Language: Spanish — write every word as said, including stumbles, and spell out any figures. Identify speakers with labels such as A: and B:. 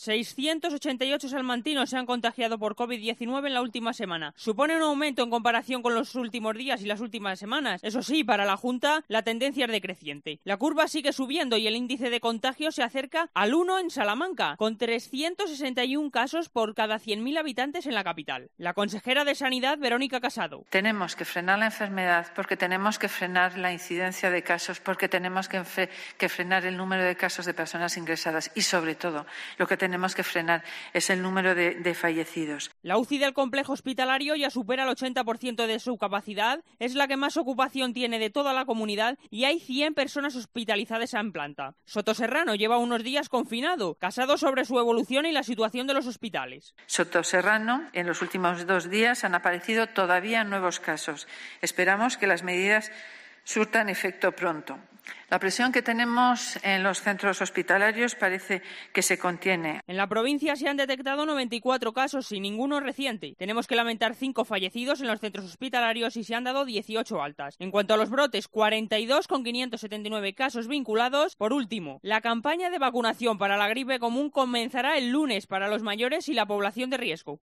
A: seiscientos ochenta y ocho salmantinos se han contagiado por COVID diecinueve en la última semana. Supone un aumento en comparación con los últimos días y las últimas semanas. Eso sí, para la Junta, la tendencia es decreciente. La curva sigue subiendo y el índice de contagio se acerca al uno en Salamanca, con trescientos sesenta y uno casos por cada cien mil habitantes en la capital. La consejera de Sanidad, Verónica Casado.
B: Tenemos que frenar la enfermedad porque tenemos que frenar la incidencia de casos, porque tenemos que, que frenar el número de casos de personas ingresadas y, sobre todo, lo que tenemos que frenar es el número de, de fallecidos.
A: La U C I del complejo hospitalario ya supera el ochenta por ciento de su capacidad, es la que más ocupación tiene de toda la comunidad y hay cien personas hospitalizadas en planta. Sotoserrano lleva unos días confinado, Casado sobre su evolución y la situación de los hospitales.
B: Sotoserrano, en los últimos dos días han aparecido todavía nuevos casos. Esperamos que las medidas surtan efecto pronto. La presión que tenemos en los centros hospitalarios parece que se contiene.
A: En la provincia se han detectado noventa y cuatro casos y ninguno reciente. Tenemos que lamentar cinco fallecidos en los centros hospitalarios y se han dado dieciocho altas. En cuanto a los brotes, cuarenta y dos con quinientos setenta y nueve casos vinculados. Por último, la campaña de vacunación para la gripe común comenzará el lunes para los mayores y la población de riesgo.